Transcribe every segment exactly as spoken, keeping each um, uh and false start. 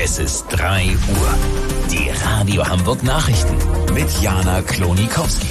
Es ist drei Uhr. Die Radio Hamburg Nachrichten mit Jana Klonikowski.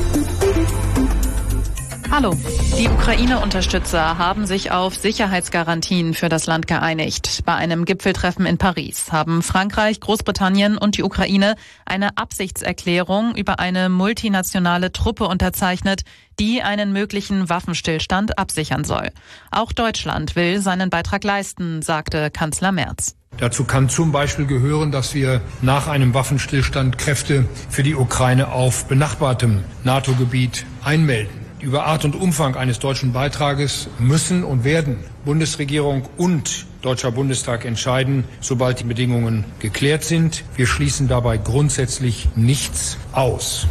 Hallo. Die Ukraine-Unterstützer haben sich auf Sicherheitsgarantien für das Land geeinigt. Bei einem Gipfeltreffen in Paris haben Frankreich, Großbritannien und die Ukraine eine Absichtserklärung über eine multinationale Truppe unterzeichnet, die einen möglichen Waffenstillstand absichern soll. Auch Deutschland will seinen Beitrag leisten, sagte Kanzler Merz. Dazu kann zum Beispiel gehören, dass wir nach einem Waffenstillstand Kräfte für die Ukraine auf benachbartem NATO-Gebiet einmelden. Über Art und Umfang eines deutschen Beitrages müssen und werden Bundesregierung und Deutscher Bundestag entscheiden, sobald die Bedingungen geklärt sind. Wir schließen dabei grundsätzlich nichts aus.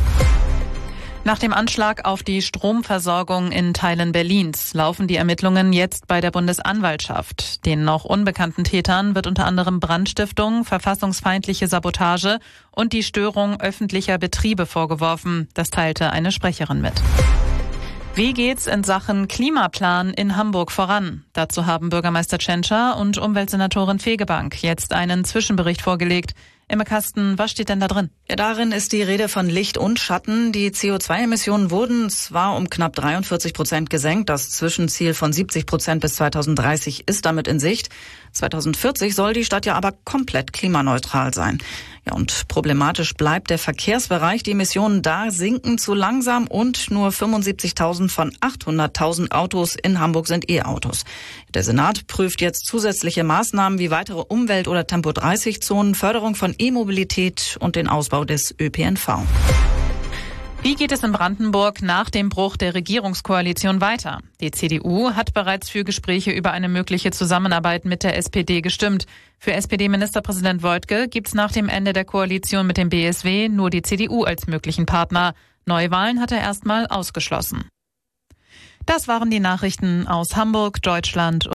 Nach dem Anschlag auf die Stromversorgung in Teilen Berlins laufen die Ermittlungen jetzt bei der Bundesanwaltschaft. Den noch unbekannten Tätern wird unter anderem Brandstiftung, verfassungsfeindliche Sabotage und die Störung öffentlicher Betriebe vorgeworfen. Das teilte eine Sprecherin mit. Wie geht's in Sachen Klimaplan in Hamburg voran? Dazu haben Bürgermeister Tschentscher und Umweltsenatorin Fegebank jetzt einen Zwischenbericht vorgelegt. Imme Kasten, was steht denn da drin? Ja, darin ist die Rede von Licht und Schatten. Die C O zwei Emissionen wurden zwar um knapp dreiundvierzig Prozent gesenkt. Das Zwischenziel von siebzig Prozent bis zweitausenddreißig ist damit in Sicht. zweitausendvierzig soll die Stadt ja aber komplett klimaneutral sein. Ja, und problematisch bleibt der Verkehrsbereich. Die Emissionen da sinken zu langsam und nur fünfundsiebzigtausend von achthunderttausend Autos in Hamburg sind E-Autos. Der Senat prüft jetzt zusätzliche Maßnahmen wie weitere Umwelt- oder Tempo dreißig Zonen, Förderung von E-Mobilität und den Ausbau des Ö P N V. Wie geht es in Brandenburg nach dem Bruch der Regierungskoalition weiter? Die C D U hat bereits für Gespräche über eine mögliche Zusammenarbeit mit der S P D gestimmt. Für S P D-Ministerpräsident Woidke gibt es nach dem Ende der Koalition mit dem B S W nur die C D U als möglichen Partner. Neuwahlen hat er erstmal ausgeschlossen. Das waren die Nachrichten aus Hamburg, Deutschland